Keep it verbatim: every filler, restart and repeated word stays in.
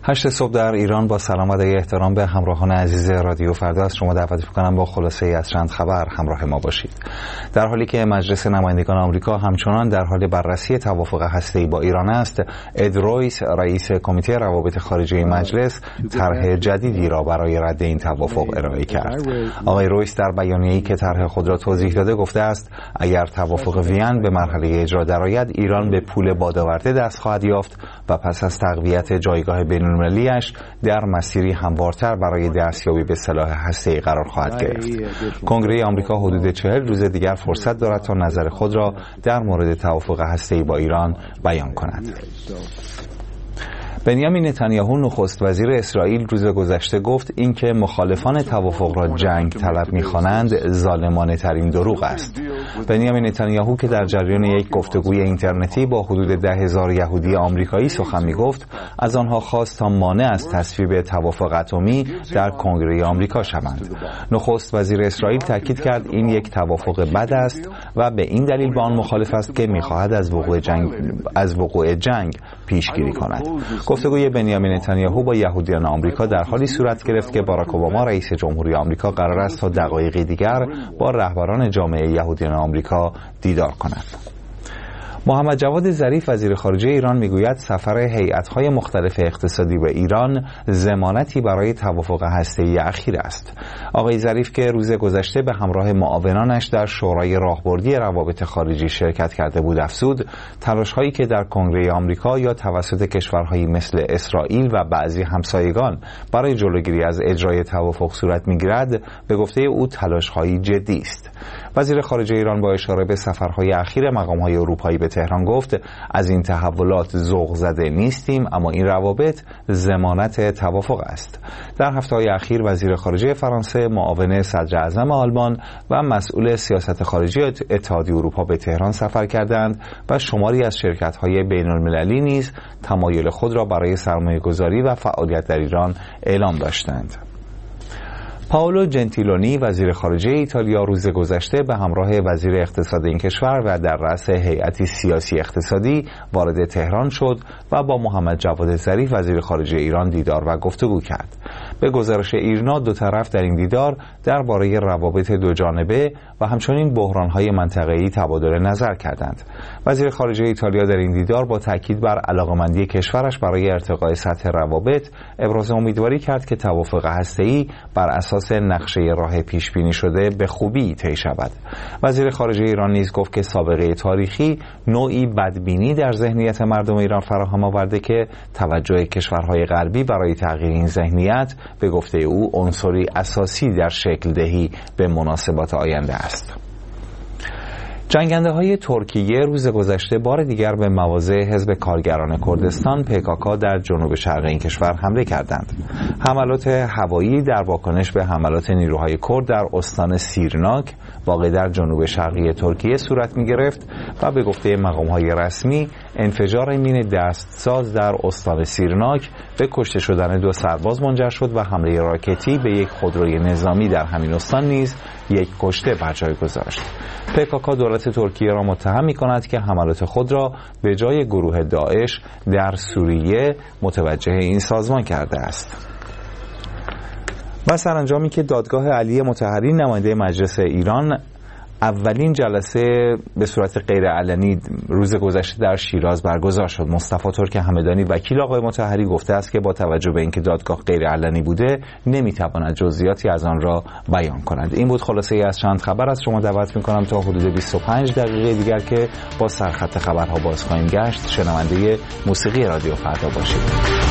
هشت صبح در ایران با سلام و احترام به همراهان عزیز رادیو فردا از شما دعوت می‌کنم با خلاصه ای از چند خبر همراه ما باشید. در حالی که مجلس نمایندگان آمریکا همچنان در حال بررسی توافق هسته‌ای با ایران است، اد رویس رئیس کمیته روابط خارجی مجلس طرح جدیدی را برای رد این توافق ارائه کرد. آقای رویس در بیانیه‌ای که طرح خود را توضیح داده گفته است اگر توافق وین به مرحله اجرا درآید، ایران به پول بادآورده دست خواهد یافت و پس از تقویت جایگاه بین‌المللی‌اش در مسیری هموارتر برای دستیابی به سلاح هسته‌ای قرار خواهد گرفت. کنگره آمریکا حدود چهل روز دیگر فرصت دارد تا نظر خود را در مورد توافق هسته‌ای با ایران بیان کند. بنیامین نتانیاهو نخست وزیر اسرائیل روز گذشته گفت اینکه مخالفان توافق را جنگ طلب می‌خوانند ظالمانه ترین دروغ است. بنیامین نتانیاهو که در جریان یک گفتگوی اینترنتی با حدود ده هزار یهودی آمریکایی سخن می‌گفت، از آنها خواست تا مانع از تصویب توافق اتمی در کنگره آمریکا شوند. نخست وزیر اسرائیل تاکید کرد این یک توافق بد است و به این دلیل با آن مخالف است که می‌خواهد از وقوع جنگ از وقوع جنگ پیشگیری کند. گفتگوی بنیامین نتانیاهو با یهودیان آمریکا در حالی صورت گرفت که باراک اوباما رئیس جمهوری آمریکا قرار است تا دقایقی دیگر با رهبران جامعه یهودیان آمریکا دیدار کند. محمد جواد ظریف وزیر خارجه ایران میگوید سفر هیئت‌های مختلف اقتصادی به ایران ضمانتی برای توافق هسته‌ای اخیر است. آقای ظریف که روز گذشته به همراه معاونانش در شورای راهبردی روابط خارجی شرکت کرده بود افزود تلاش‌هایی که در کنگره آمریکا یا توسط کشورهایی مثل اسرائیل و بعضی همسایگان برای جلوگیری از اجرای توافق صورت می‌گیرد به گفته او تلاش‌هایی جدی است. وزیر خارجه ایران با اشاره به سفرهای اخیر مقام‌های اروپایی به تهران گفت از این تحولات ذوق زده نیستیم، اما این روابط ضمانت توافق است. در هفته‌های اخیر وزیر خارجه فرانسه، معاون صدر اعظم آلمان و مسئول سیاست خارجی اتحادیه اروپا به تهران سفر کردند و شماری از شرکت‌های بین‌المللی نیز تمایل خود را برای سرمایه‌گذاری و فعالیت در ایران اعلام داشتند. پائولو جنتیلونی وزیر خارجه ایتالیا روز گذشته به همراه وزیر اقتصاد این کشور و در رأس هیئتی سیاسی اقتصادی وارد تهران شد و با محمد جواد ظریف وزیر خارجه ایران دیدار و گفتگو کرد. به گزارش ایرنا دو طرف در این دیدار درباره روابط دو جانبه و همچنین بحران‌های منطقه‌ای تبادل نظر کردند. وزیر خارجه ایتالیا در این دیدار با تاکید بر علاقه‌مندی کشورش برای ارتقاء سطح روابط ابراز امیدواری کرد که توافق هسته‌ای بر اساس نقشه راه پیش بینی شده به خوبی طی شود. وزیر خارجه ایران نیز گفت که سابقه تاریخی نوعی بدبینی در ذهنیت مردم ایران فراهم آورده که توجه کشورهای غربی برای تغییر این ذهنیت به گفته او عنصری اساسی در شکل دهی به مناسبات آینده است. جنگنده های ترکیه روز گذشته بار دیگر به مواضع حزب کارگران کردستان پیکاکا در جنوب شرق این کشور حمله کردند. حملات هوایی در واکنش به حملات نیروهای کرد در استان سیرناک واقع در جنوب شرقی ترکیه صورت می گرفت و به گفته مقام‌های رسمی انفجار مین دستساز در استان سیرناک به کشته شدن دو سرباز منجر شد و حمله راکتی به یک خودروی نظامی در همین استان نیز یک کشته بر جای گذاشت. پیکاکا دولت ترکیه را متهم می‌کند که حملات خود را به جای گروه داعش در سوریه متوجه این سازمان کرده است. و سرانجامی که دادگاه علی مطهری نماینده مجلس ایران اولین جلسه به صورت غیرعلنی روز گذشته در شیراز برگزار شد. مصطفی ترک همدانی وکیل آقای مطهری گفته است که با توجه به اینکه دادگاه غیرعلنی بوده نمیتواند جزئیاتی از آن را بیان کند. این بود خلاصه ای از چند خبر. از شما دعوت میکنم تا حدود بیست و پنج دقیقه دیگر که با سرخط خبرها باز خواهیم گشت شنونده موسیقی رادیو فردا باشید.